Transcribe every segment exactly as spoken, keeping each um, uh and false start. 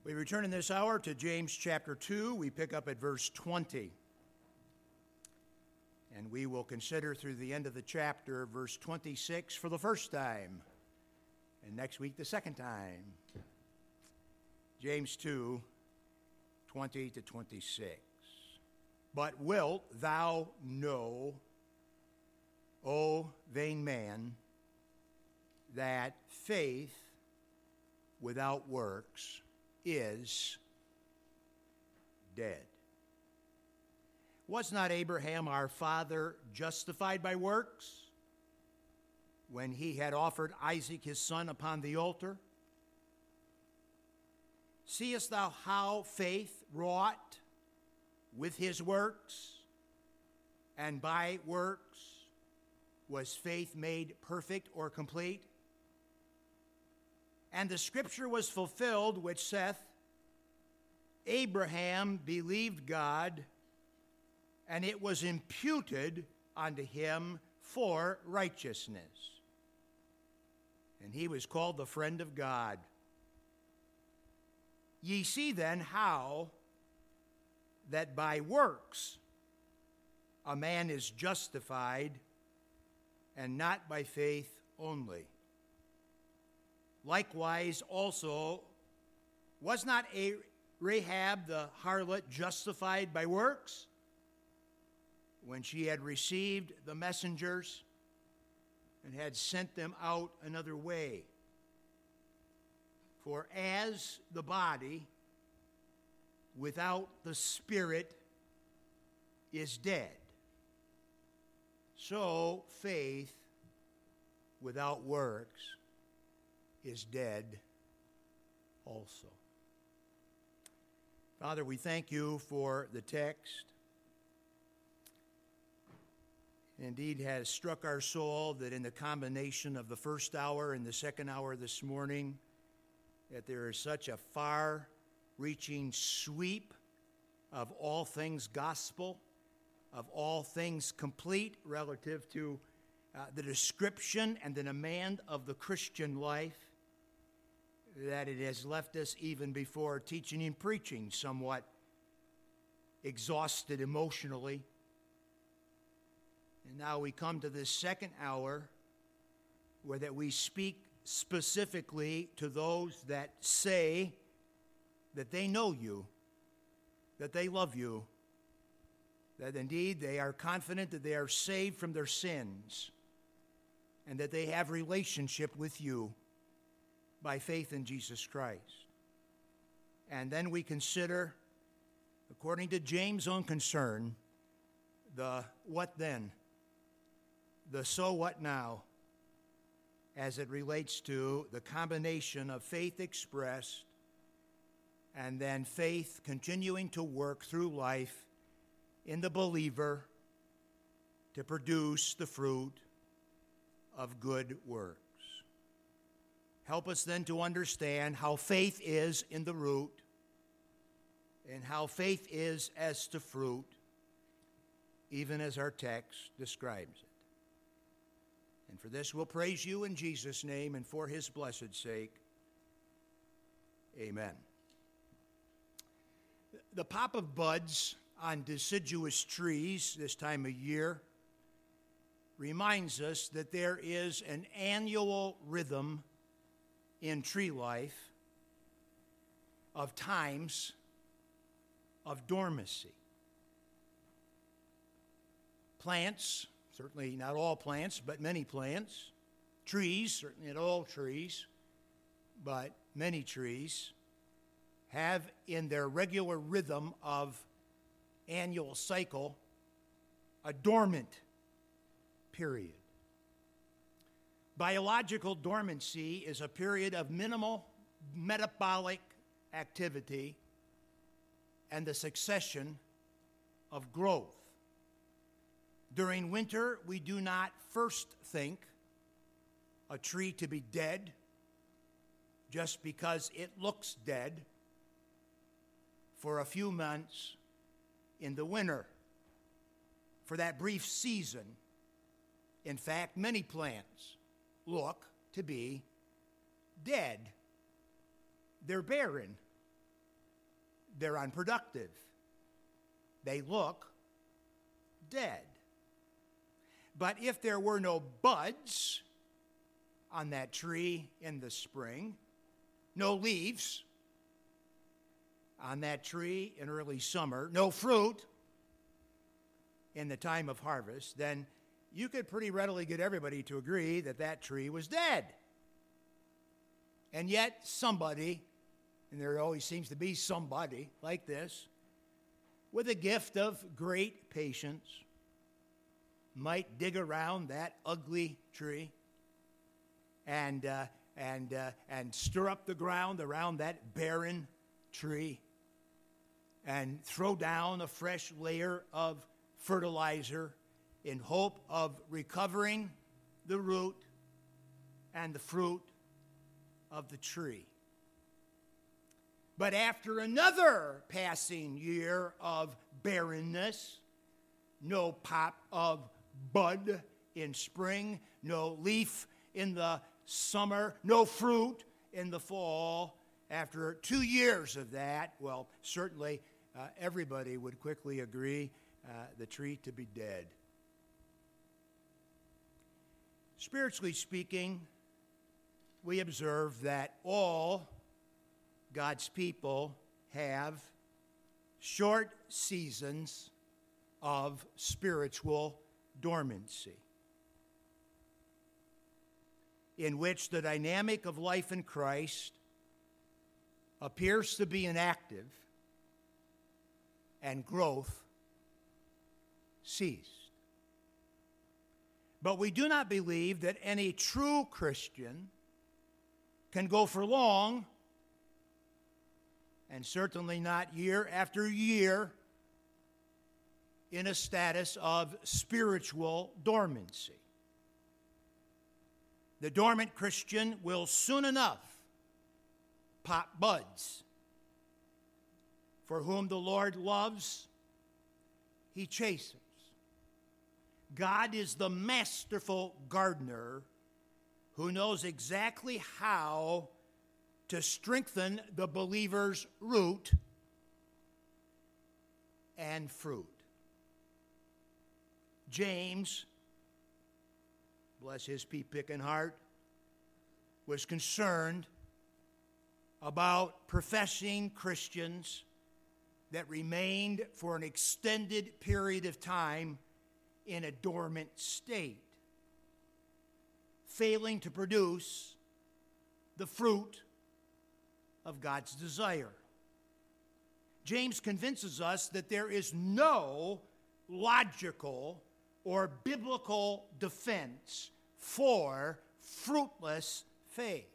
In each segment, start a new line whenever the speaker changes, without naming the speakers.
We return in this hour to James chapter two. We pick up at verse twenty. And we will consider through the end of the chapter verse twenty-six for the first time. And next week the second time. James two, twenty to twenty-six. But wilt thou know, O vain man, that faith without works is dead. Was not Abraham our father justified by works when he had offered Isaac his son upon the altar? Seest thou how faith wrought with his works, and by works was faith made perfect or complete? And the scripture was fulfilled, which saith, Abraham believed God, and it was imputed unto him for righteousness. And he was called the friend of God. Ye see then how that by works a man is justified, and not by faith only. Likewise also, was not Rahab the harlot justified by works when she had received the messengers and had sent them out another way? For as the body without the spirit is dead, so faith without works is dead also. Father, we thank you for the text. Indeed, has struck our soul that in the combination of the first hour and the second hour this morning, that there is such a far-reaching sweep of all things gospel, of all things complete relative to uh, the description and the demand of the Christian life, that it has left us even before teaching and preaching somewhat exhausted emotionally. And now we come to this second hour where that we speak specifically to those that say that they know you, that they love you, that indeed they are confident that they are saved from their sins, and that they have relationship with you by faith in Jesus Christ. And then we consider, according to James' own concern, the what then, the so what now, as it relates to the combination of faith expressed and then faith continuing to work through life in the believer to produce the fruit of good works. Help us then to understand how faith is in the root and how faith is as to fruit, even as our text describes it. And for this we'll praise you in Jesus' name and for his blessed sake. Amen. The pop of buds on deciduous trees this time of year reminds us that there is an annual rhythm in tree life of times of dormancy. Plants, certainly not all plants, but many plants, trees, certainly not all trees, but many trees, have in their regular rhythm of annual cycle a dormant period. Biological dormancy is a period of minimal metabolic activity and the succession of growth. During winter, we do not first think a tree to be dead just because it looks dead for a few months in the winter, for that brief season. In fact, many plants look to be dead. They're barren. they're unproductive. They look dead. But if there were no buds on that tree in the spring, no leaves on that tree in early summer, no fruit in the time of harvest, then you could pretty readily get everybody to agree that that tree was dead. And yet somebody, and there always seems to be somebody like this, with a gift of great patience, might dig around that ugly tree and uh, and uh, and stir up the ground around that barren tree and throw down a fresh layer of fertilizer in hope of recovering the root and the fruit of the tree. But after another passing year of barrenness, no pop of bud in spring, no leaf in the summer, no fruit in the fall, after two years of that, well, certainly uh, everybody would quickly agree uh, the tree to be dead. Spiritually speaking, we observe that all God's people have short seasons of spiritual dormancy, in which the dynamic of life in Christ appears to be inactive and growth ceased. But we do not believe that any true Christian can go for long, and certainly not year after year, in a status of spiritual dormancy. The dormant Christian will soon enough pop buds. For whom the Lord loves, he chastens. God is the masterful gardener who knows exactly how to strengthen the believer's root and fruit. James, bless his pea-picking heart, was concerned about professing Christians that remained for an extended period of time in a dormant state, failing to produce the fruit of God's desire. James convinces us that there is no logical or biblical defense for fruitless faith.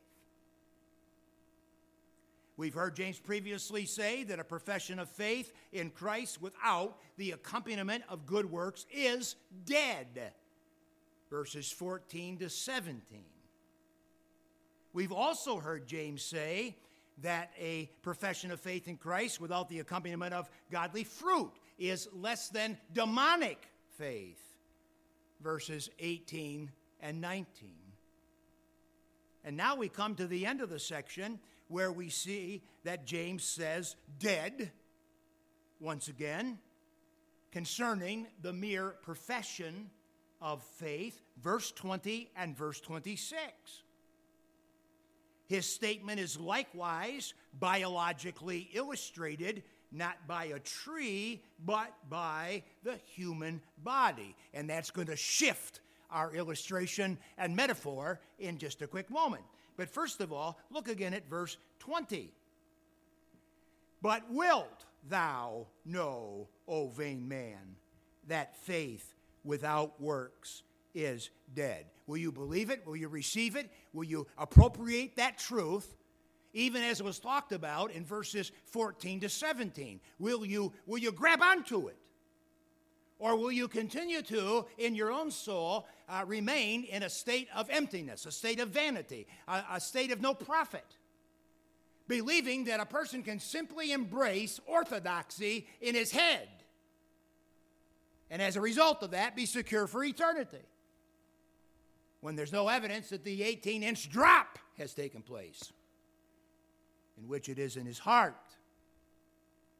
We've heard James previously say that a profession of faith in Christ without the accompaniment of good works is dead. Verses fourteen to seventeen. We've also heard James say that a profession of faith in Christ without the accompaniment of godly fruit is less than demonic faith. Verses eighteen and nineteen. And now we come to the end of the section where we see that James says dead, once again, concerning the mere profession of faith, verse twenty and verse twenty-six. His statement is likewise biologically illustrated not by a tree, but by the human body. And that's going to shift our illustration and metaphor in just a quick moment. But first of all, look again at verse twenty. But wilt thou know, O vain man, that faith without works is dead? Will you believe it? Will you receive it? Will you appropriate that truth, even as it was talked about in verses fourteen to seventeen? Will you, will you grab onto it? Or will you continue to, in your own soul, uh, remain in a state of emptiness, a state of vanity, a, a state of no profit, believing that a person can simply embrace orthodoxy in his head, and as a result of that, be secure for eternity, when there's no evidence that the eighteen-inch drop has taken place, in which it is in his heart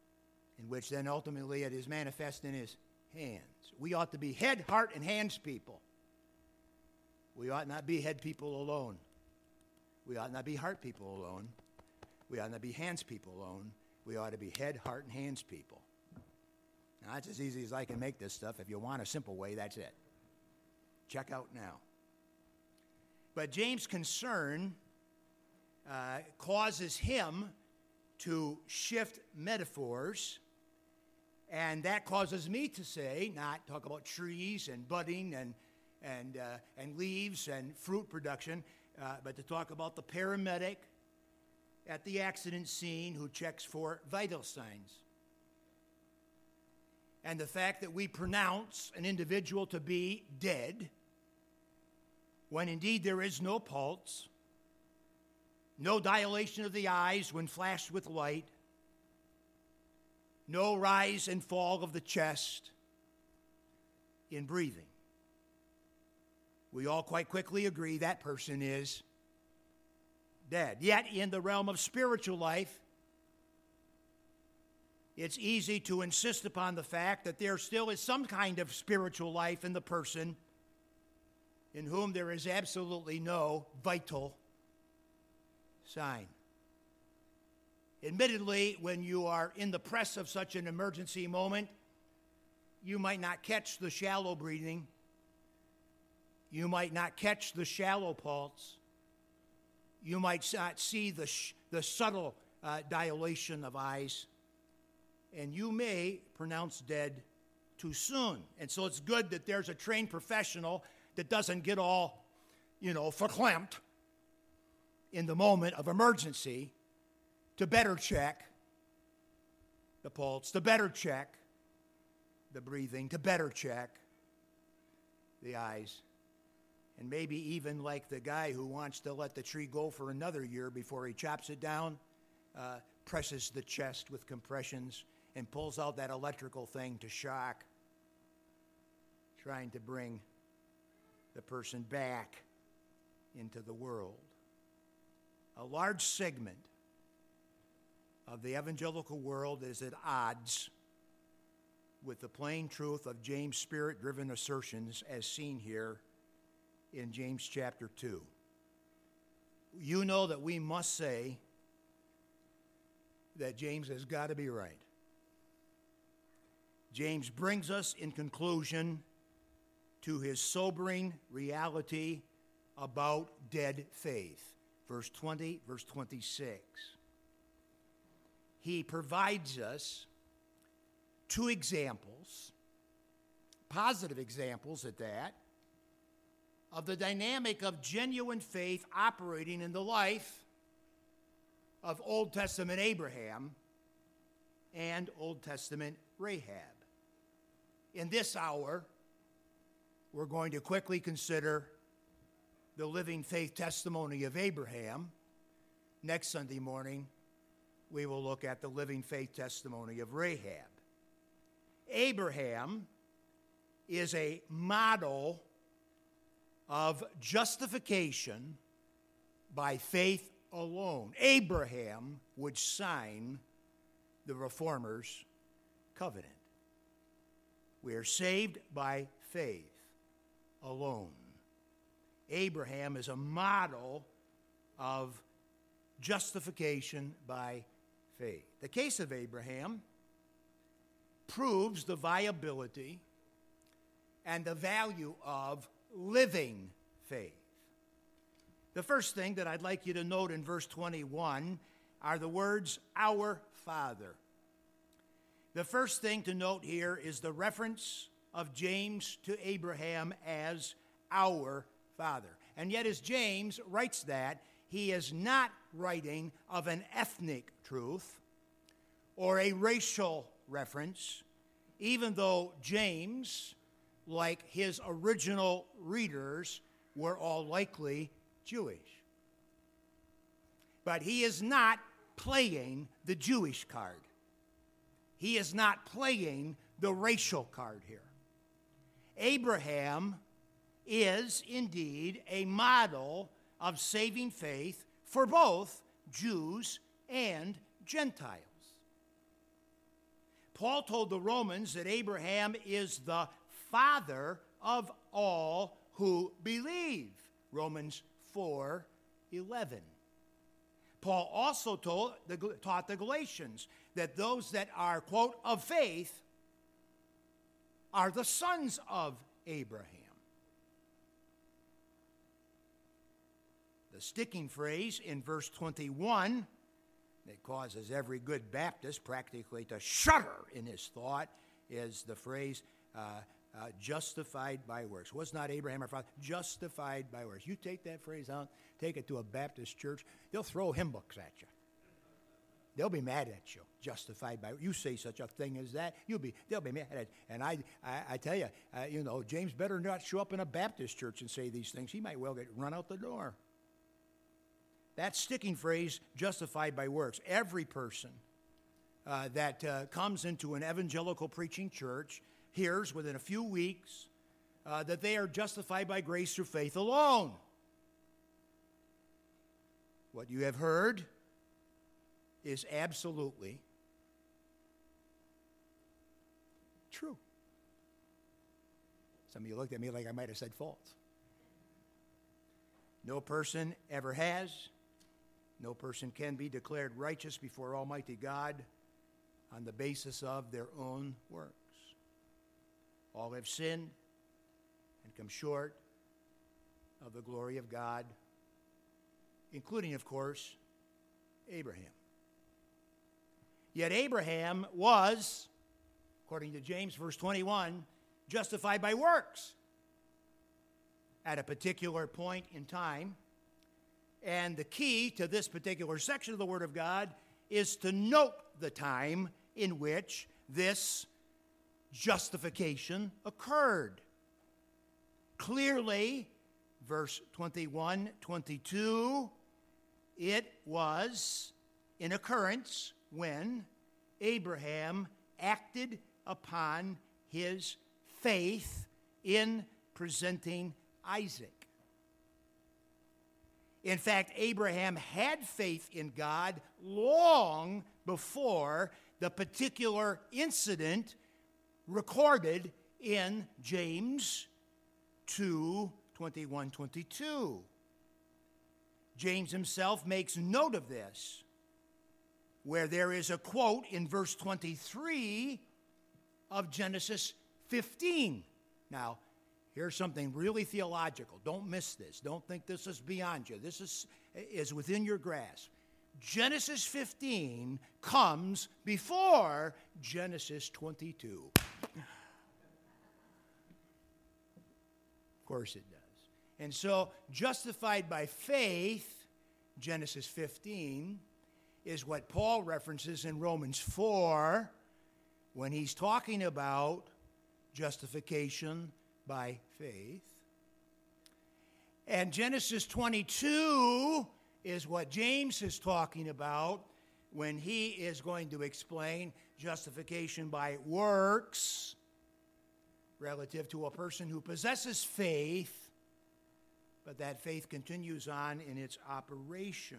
in which then ultimately it is manifest in his hands. We ought to be head, heart, and hands people. We ought not be head people alone. We ought not be heart people alone. We ought not be hands people alone. We ought to be head, heart, and hands people. Now, that's as easy as I can make this stuff. If you want a simple way, that's it. Check out now. But James' concern uh, causes him to shift metaphors, and that causes me to say, not talk about trees and budding and and uh, and leaves and fruit production, uh, but to talk about the paramedic at the accident scene who checks for vital signs. And the fact that we pronounce an individual to be dead when indeed there is no pulse, no dilation of the eyes when flashed with light, no rise and fall of the chest in breathing. We all quite quickly agree that person is dead. Yet in the realm of spiritual life, it's easy to insist upon the fact that there still is some kind of spiritual life in the person in whom there is absolutely no vital sign. Admittedly, when you are in the press of such an emergency moment, you might not catch the shallow breathing. You might not catch the shallow pulse. You might not see the, sh- the subtle uh, dilation of eyes. And you may pronounce dead too soon. And so it's good that there's a trained professional that doesn't get all, you know, verklempt in the moment of emergency to better check the pulse, to better check the breathing, to better check the eyes. And maybe even like the guy who wants to let the tree go for another year before he chops it down, uh, presses the chest with compressions and pulls out that electrical thing to shock, trying to bring the person back into the world. A large segment of the evangelical world is at odds with the plain truth of James' spirit-driven assertions as seen here in James chapter two. You know that we must say that James has got to be right. James brings us in conclusion to his sobering reality about dead faith. Verse twenty, verse twenty-six. He provides us two examples, positive examples at that, of the dynamic of genuine faith operating in the life of Old Testament Abraham and Old Testament Rahab. In this hour, we're going to quickly consider the living faith testimony of Abraham. Next Sunday morning, we will look at the living faith testimony of Rahab. Abraham is a model of justification by faith alone. Abraham would sign the Reformer's covenant. We are saved by faith alone. Abraham is a model of justification by faith. The case of Abraham proves the viability and the value of living faith. The first thing that I'd like you to note in verse twenty-one are the words, "Our Father." The first thing to note here is the reference of James to Abraham as our Father. And yet as James writes that, he is not writing of an ethnic truth or a racial reference, even though James, like his original readers, were all likely Jewish. But he is not playing the Jewish card. He is not playing the racial card here. Abraham is indeed a model of saving faith for both Jews and Gentiles. Paul told the Romans that Abraham is the father of all who believe. Romans four eleven. Paul also told, taught the Galatians that those that are, quote, of faith are the sons of Abraham. The sticking phrase in verse twenty-one that causes every good Baptist practically to shudder in his thought is the phrase, uh, uh, justified by works. Was not Abraham our father? Justified by works. You take that phrase out, take it to a Baptist church, they'll throw hymn books at you. They'll be mad at you. Justified by, you say such a thing as that, you'll be, they'll be mad at you. And I, I, I tell you, uh, you know, James better not show up in a Baptist church and say these things. He might well get run out the door. That sticking phrase, justified by works. Every person uh, that uh, comes into an evangelical preaching church hears within a few weeks uh, that they are justified by grace through faith alone. What you have heard is absolutely true. Some of you looked at me like I might have said false. No person ever has, no person can be declared righteous before Almighty God on the basis of their own works. All have sinned and come short of the glory of God, including, of course, Abraham. Yet Abraham was, according to James, verse twenty-one, justified by works at a particular point in time. And the key to this particular section of the Word of God is to note the time in which this justification occurred. Clearly, verse twenty-one, twenty-two, it was an occurrence when Abraham acted upon his faith in presenting Isaac. In fact, Abraham had faith in God long before the particular incident recorded in James two, twenty-one, twenty-two. James himself makes note of this, where there is a quote in verse twenty-three of Genesis fifteen. Now, here's something really theological. Don't miss this. Don't think this is beyond you. This is, is within your grasp. Genesis fifteen comes before Genesis twenty-two. Of course it does. And so, justified by faith, Genesis fifteen, is what Paul references in Romans four when he's talking about justification by faith. And Genesis twenty-two is what James is talking about when he is going to explain justification by works relative to a person who possesses faith, but that faith continues on in its operation.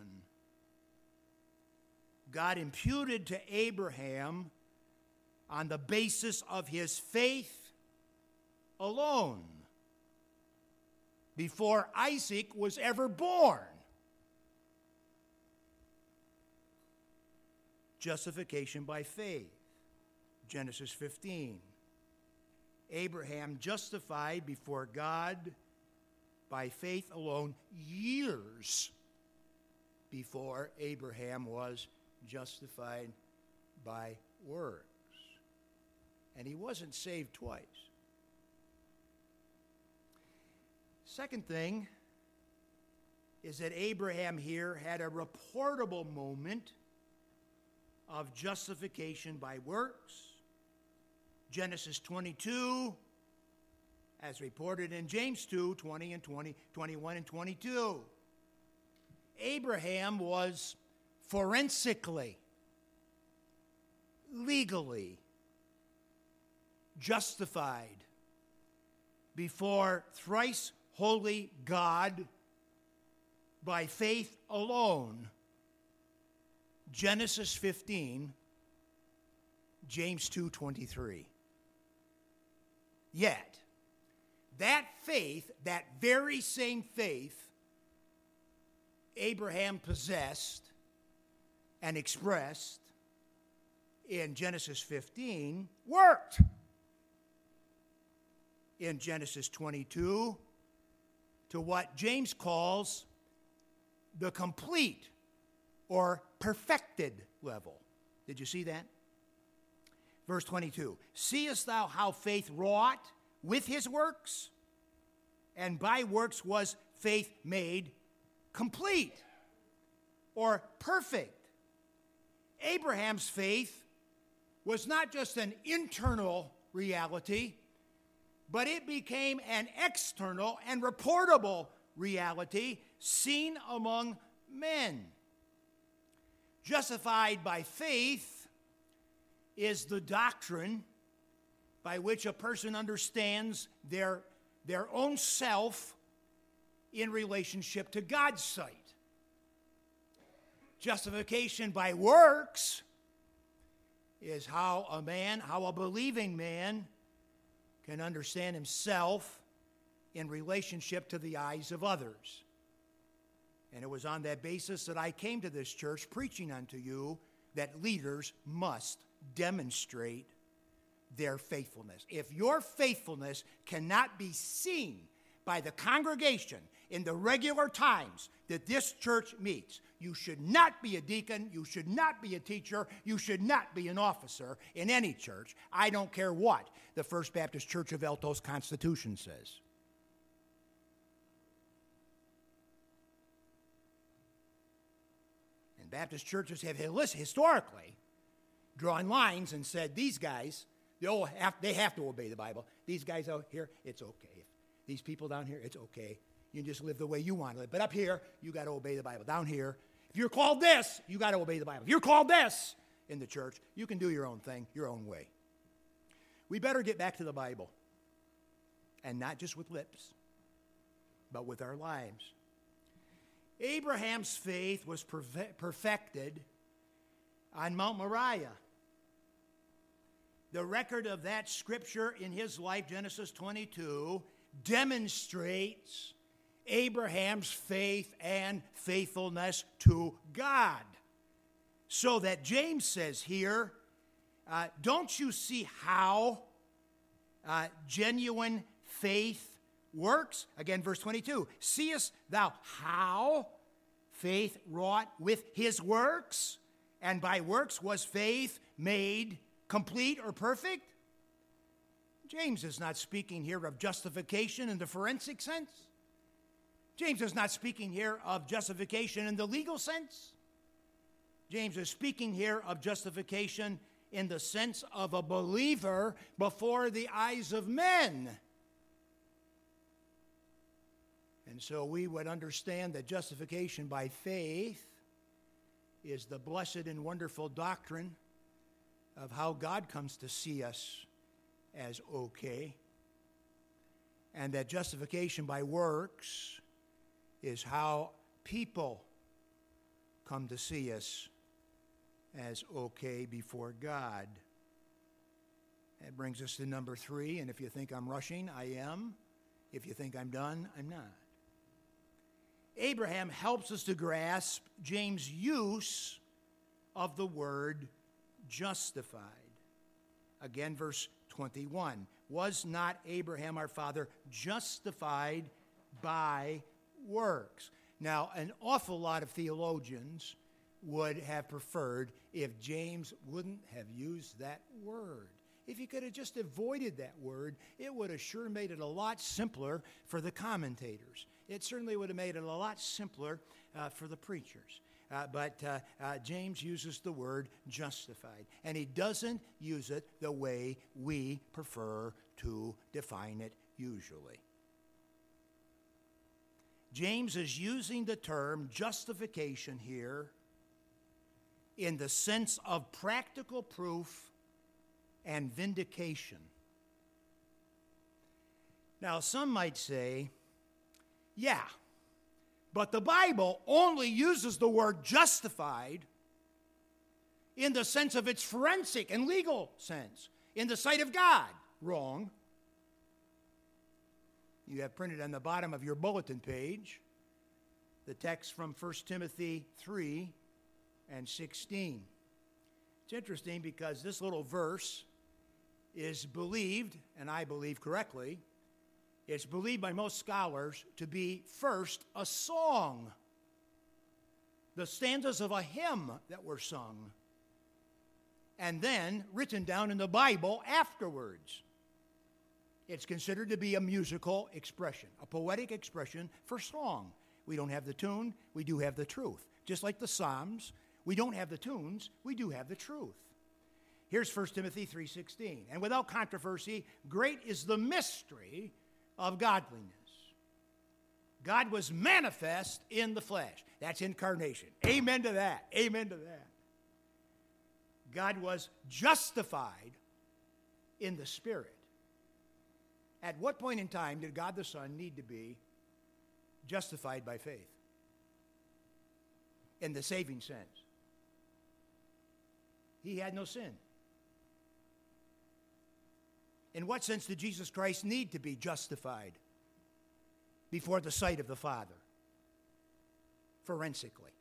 God imputed to Abraham on the basis of his faith alone before Isaac was ever born. Justification by faith, Genesis fifteen. Abraham justified before God by faith alone years before Abraham was justified by works. And he wasn't saved twice. Second thing is that Abraham here had a reportable moment of justification by works. Genesis twenty-two, as reported in James two, twenty and twenty, twenty-one and twenty-two. Abraham was forensically, legally justified before thrice holy God by faith alone. Genesis fifteen, James two twenty-three. Yet, that faith, that very same faith Abraham possessed and expressed in Genesis fifteen, worked. In Genesis twenty-two, to what James calls the complete or perfected level. Did you see that? Verse twenty-two, seest thou how faith wrought with his works? And by works was faith made complete or perfect. Abraham's faith was not just an internal reality, but it became an external and reportable reality seen among men. Justified by faith is the doctrine by which a person understands their, their own self in relationship to God's sight. Justification by works is how a man, how a believing man can understand himself in relationship to the eyes of others. And it was on that basis that I came to this church preaching unto you that leaders must demonstrate their faithfulness. If your faithfulness cannot be seen by the congregation in the regular times that this church meets, you should not be a deacon, you should not be a teacher, you should not be an officer in any church. I don't care what the First Baptist Church of Altos Constitution says. And Baptist churches have historically drawn lines and said, these guys, they, all have, they have to obey the Bible. These guys out here, it's okay. These people down here, it's okay. You can just live the way you want to live. But up here, you got to obey the Bible. Down here, if you're called this, you got to obey the Bible. If you're called this in the church, you can do your own thing, your own way. We better get back to the Bible. And not just with lips, but with our lives. Abraham's faith was perfected on Mount Moriah. The record of that scripture in his life, Genesis twenty-two, demonstrates Abraham's faith and faithfulness to God. So that James says here, uh, don't you see how uh, genuine faith works? Again, verse twenty-two, seest thou how faith wrought with his works? And by works was faith made complete or perfect? James is not speaking here of justification in the forensic sense. James is not speaking here of justification in the legal sense. James is speaking here of justification in the sense of a believer before the eyes of men. And so we would understand that justification by faith is the blessed and wonderful doctrine of how God comes to see us as okay, and that justification by works is how people come to see us as okay before God. That brings us to number three, and if you think I'm rushing, I am. If you think I'm done, I'm not. Abraham helps us to grasp James' use of the word justified. Again, verse twenty-one. Was not Abraham our father justified by works? Now, an awful lot of theologians would have preferred if James wouldn't have used that word. If he could have just avoided that word, it would have sure made it a lot simpler for the commentators. It certainly would have made it a lot simpler uh, for the preachers. Uh, but uh, uh, James uses the word justified, and he doesn't use it the way we prefer to define it usually. James is using the term justification here in the sense of practical proof and vindication. Now, some might say, yeah, but the Bible only uses the word justified in the sense of its forensic and legal sense. In the sight of God, wrong. You have printed on the bottom of your bulletin page the text from First Timothy three and sixteen. It's interesting because this little verse is believed, and I believe correctly, it's believed by most scholars to be first a song, the stanzas of a hymn that were sung, and then written down in the Bible afterwards. It's considered to be a musical expression, a poetic expression for song. We don't have the tune, we do have the truth. Just like the Psalms, we don't have the tunes, we do have the truth. Here's First Timothy three sixteen. And without controversy, great is the mystery of godliness. God was manifest in the flesh. That's incarnation. Amen to that. Amen to that. God was justified in the Spirit. At what point in time did God the Son need to be justified by faith? In the saving sense. He had no sin. In what sense did Jesus Christ need to be justified before the sight of the Father? Forensically.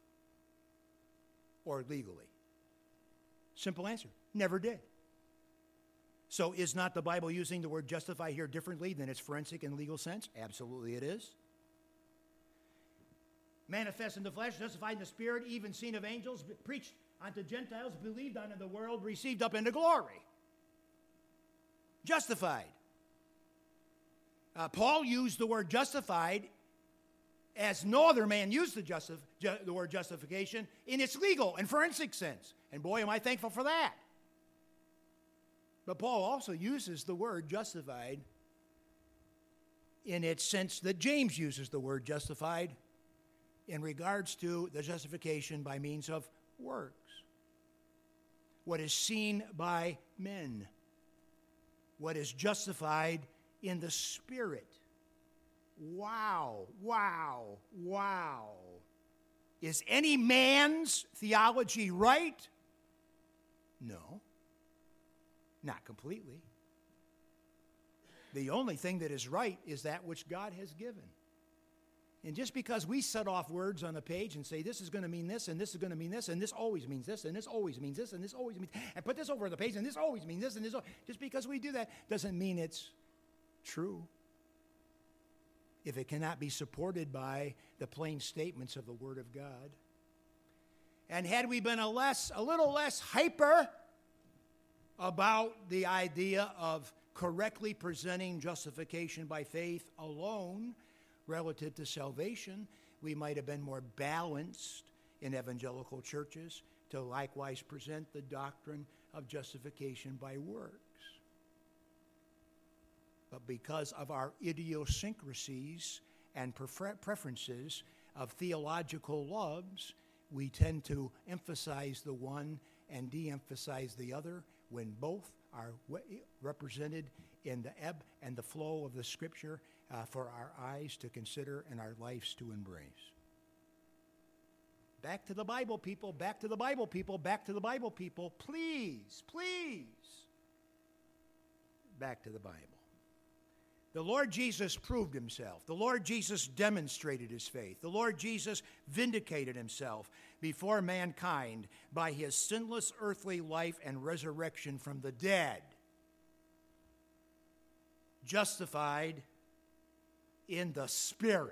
Or legally. Simple answer. Never did. So is not the Bible using the word justify here differently than its forensic and legal sense? Absolutely it is. Manifest in the flesh, justified in the Spirit, even seen of angels, preached unto Gentiles, believed on in the world, received up into glory. Justified. Uh, Paul used the word justified as no other man used the, justif- ju- the word justification in its legal and forensic sense. And boy, am I thankful for that. But Paul also uses the word justified in its sense that James uses the word justified in regards to the justification by means of works. What is seen by men. What is justified in the Spirit. Wow, wow, wow. Is any man's theology right? No. Not completely. The only thing that is right is that which God has given. And just because we set off words on the page and say this is going to mean this, and this is going to mean this, and this always means this, and this always means this, and this always means, and put this over on the page, and this always means this, and this, just because we do that doesn't mean it's true. If it cannot be supported by the plain statements of the Word of God. And had we been a less, a little less hyper about the idea of correctly presenting justification by faith alone relative to salvation, we might have been more balanced in evangelical churches to likewise present the doctrine of justification by works. But because of our idiosyncrasies and prefer- preferences of theological loves, we tend to emphasize the one and de-emphasize the other when both are represented in the ebb and the flow of the Scripture uh, for our eyes to consider and our lives to embrace. Back to the Bible, people. Back to the Bible, people. Back to the Bible, people. Please, please. Back to the Bible. The Lord Jesus proved himself. The Lord Jesus demonstrated his faith. The Lord Jesus vindicated himself before mankind by his sinless earthly life and resurrection from the dead. Justified in the Spirit.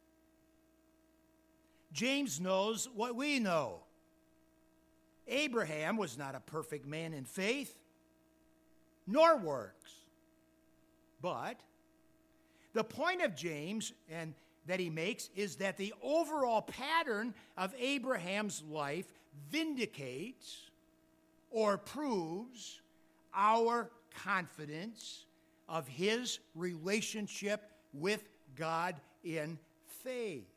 James knows what we know. Abraham was not a perfect man in faith, nor works. But the point of James and that he makes is that the overall pattern of Abraham's life vindicates or proves our confidence of his relationship with God in faith.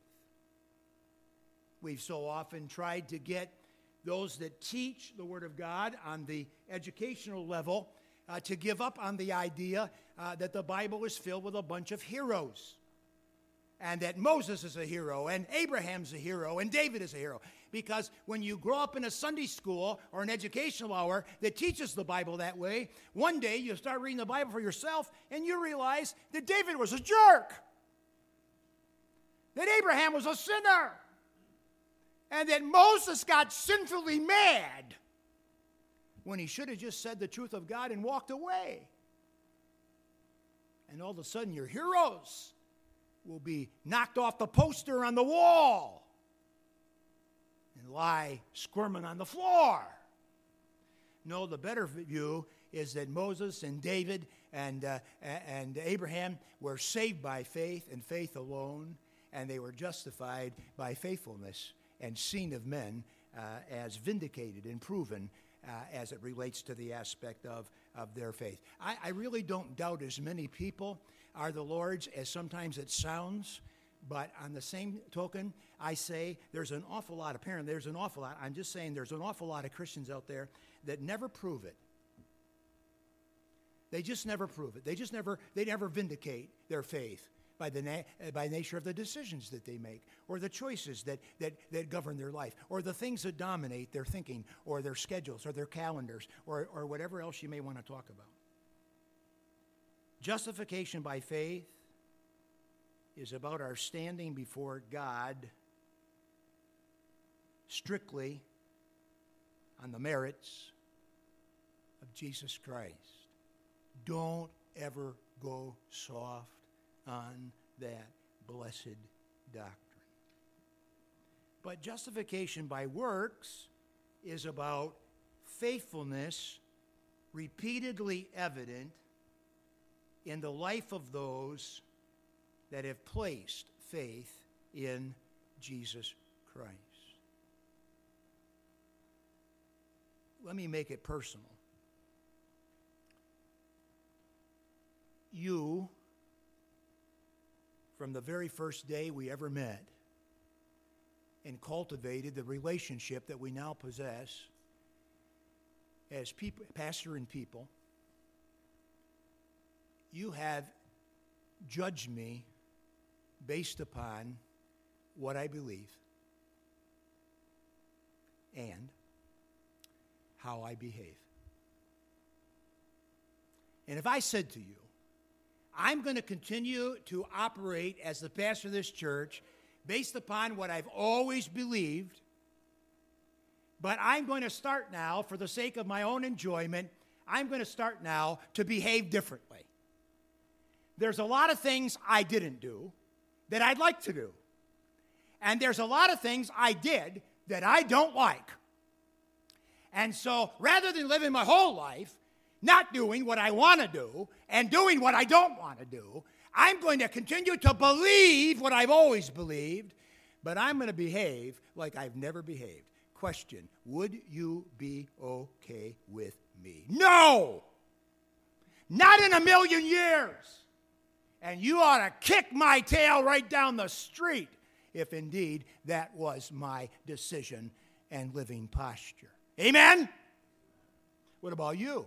We've so often tried to get those that teach the Word of God on the educational level uh, to give up on the idea uh, that the Bible is filled with a bunch of heroes. and that Moses is a hero, and Abraham's a hero, and David is a hero. Because when you grow up in a Sunday school or an educational hour that teaches the Bible that way, one day you start reading the Bible for yourself, and you realize that David was a jerk, that Abraham was a sinner, and that Moses got sinfully mad when he should have just said the truth of God and walked away. And all of a sudden your heroes will be knocked off the poster on the wall and lie squirming on the floor. No, the better view is that Moses and David and, uh, and Abraham were saved by faith and faith alone, and they were justified by faithfulness and seen of men uh, as vindicated and proven uh, as it relates to the aspect of, of their faith. I, I really don't doubt as many people are the Lord's as sometimes it sounds, but on the same token, I say there's an awful lot, apparently there's an awful lot, I'm just saying there's an awful lot of Christians out there that never prove it. They just never prove it. They just never, they never vindicate their faith by the na- by nature of the decisions that they make, or the choices that, that, that govern their life, or the things that dominate their thinking, or their schedules, or their calendars, or, or whatever else you may want to talk about. Justification by faith is about our standing before God strictly on the merits of Jesus Christ. Don't ever go soft on that blessed doctrine. But justification by works is about faithfulness repeatedly evident in the life of those that have placed faith in Jesus Christ. Let me make it personal. You, from the very first day we ever met and cultivated the relationship that we now possess as people, pastor and people, you have judged me based upon what I believe and how I behave. And if I said to you, I'm going to continue to operate as the pastor of this church based upon what I've always believed, but I'm going to start now, for the sake of my own enjoyment, I'm going to start now to behave differently. There's a lot of things I didn't do that I'd like to do. And there's a lot of things I did that I don't like. And so rather than living my whole life not doing what I want to do and doing what I don't want to do, I'm going to continue to believe what I've always believed, but I'm going to behave like I've never behaved. Question, would you be okay with me? No! Not in a million years! And you ought to kick my tail right down the street if indeed that was my decision and living posture. Amen? What about you?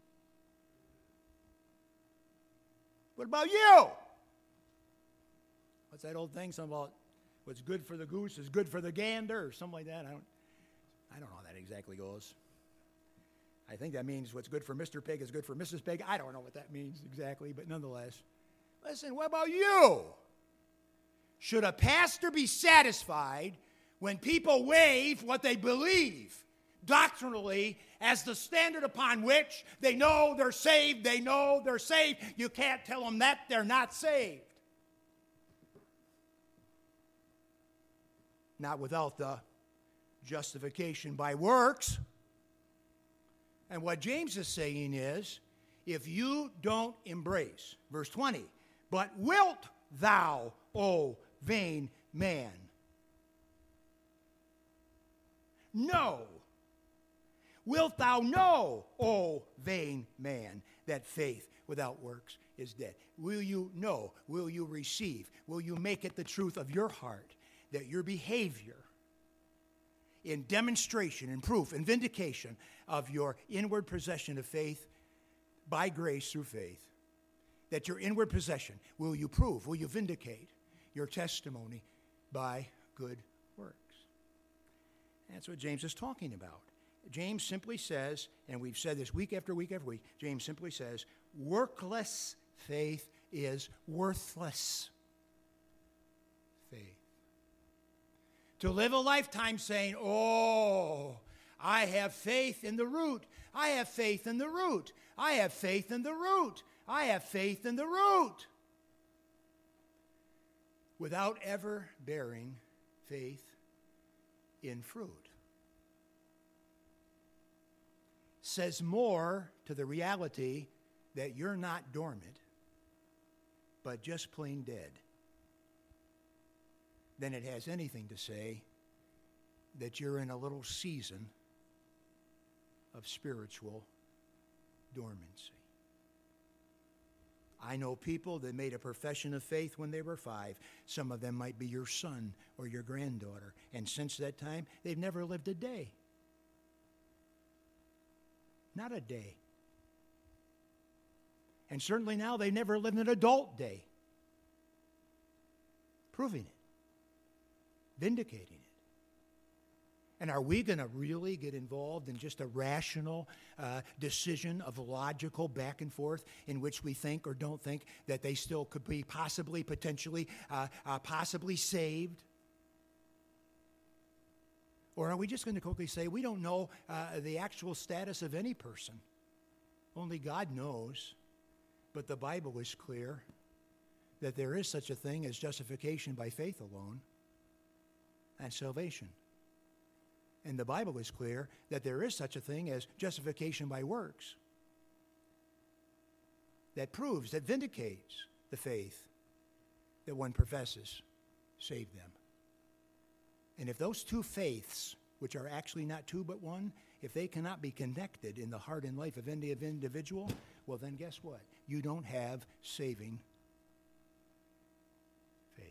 What about you? What's that old thing? Something about what's good for the goose is good for the gander or something like that. I don't, I don't know how that exactly goes. I think that means what's good for Mister Pig is good for Missus Pig. I don't know what that means exactly, but nonetheless. Listen, what about you? Should a pastor be satisfied when people waive what they believe doctrinally as the standard upon which they know they're saved, they know they're saved? You can't tell them that they're not saved. Not without the justification by works. And what James is saying is, if you don't embrace, verse twenty, but wilt thou, O vain man? No. Wilt thou know, O vain man, that faith without works is dead? Will you know? Will you receive? Will you make it the truth of your heart that your behavior in demonstration and proof and vindication of your inward possession of faith by grace through faith, that your inward possession, will you prove, will you vindicate your testimony by good works. That's what James is talking about. James simply says, and we've said this week after week after week, James simply says, workless faith is worthless faith. To live a lifetime saying, oh, I have faith in the root. I have faith in the root. I have faith in the root. I have faith in the root. Without ever bearing faith in fruit. Says more to the reality that you're not dormant, but just plain dead, than it has anything to say that you're in a little season of spiritual dormancy. I know people that made a profession of faith when they were five. Some of them might be your son or your granddaughter. And since that time, they've never lived a day. Not a day. And certainly now they never lived an adult day. Proving it. Vindicating it. And are we going to really get involved in just a rational uh, decision of logical back and forth in which we think or don't think that they still could be possibly, potentially, uh, uh, possibly saved? Or are we just going to quickly say, we don't know uh, the actual status of any person? Only God knows. But the Bible is clear that there is such a thing as justification by faith alone and salvation. And the Bible is clear that there is such a thing as justification by works that proves, that vindicates the faith that one professes saved them. And if those two faiths, which are actually not two but one, if they cannot be connected in the heart and life of any individual, well then guess what? You don't have saving faith.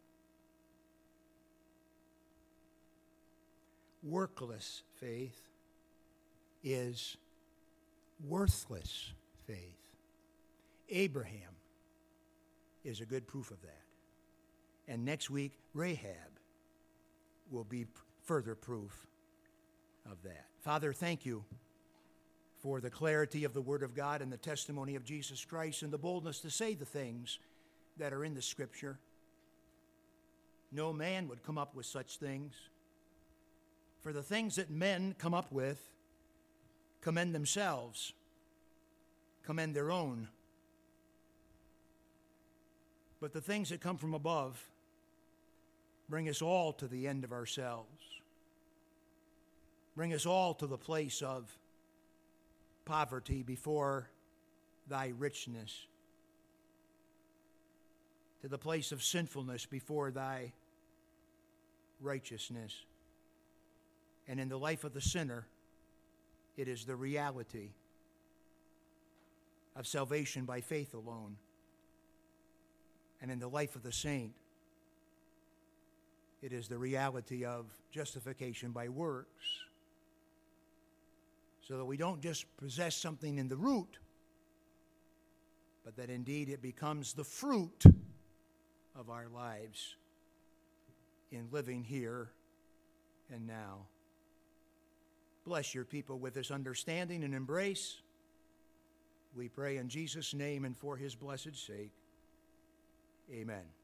Workless faith is worthless faith. Abraham is a good proof of that. And next week, Rahab will be further proof of that. Father, thank you for the clarity of the Word of God and the testimony of Jesus Christ and the boldness to say the things that are in the Scripture. No man would come up with such things. For the things that men come up with commend themselves, commend their own. But the things that come from above bring us all to the end of ourselves. Bring us all to the place of poverty before thy richness. To the place of sinfulness before thy righteousness. And in the life of the sinner, it is the reality of salvation by faith alone. And in the life of the saint, it is the reality of justification by works. So that we don't just possess something in the root, but that indeed it becomes the fruit of our lives in living here and now. Bless your people with this understanding and embrace. We pray in Jesus' name and for his blessed sake. Amen.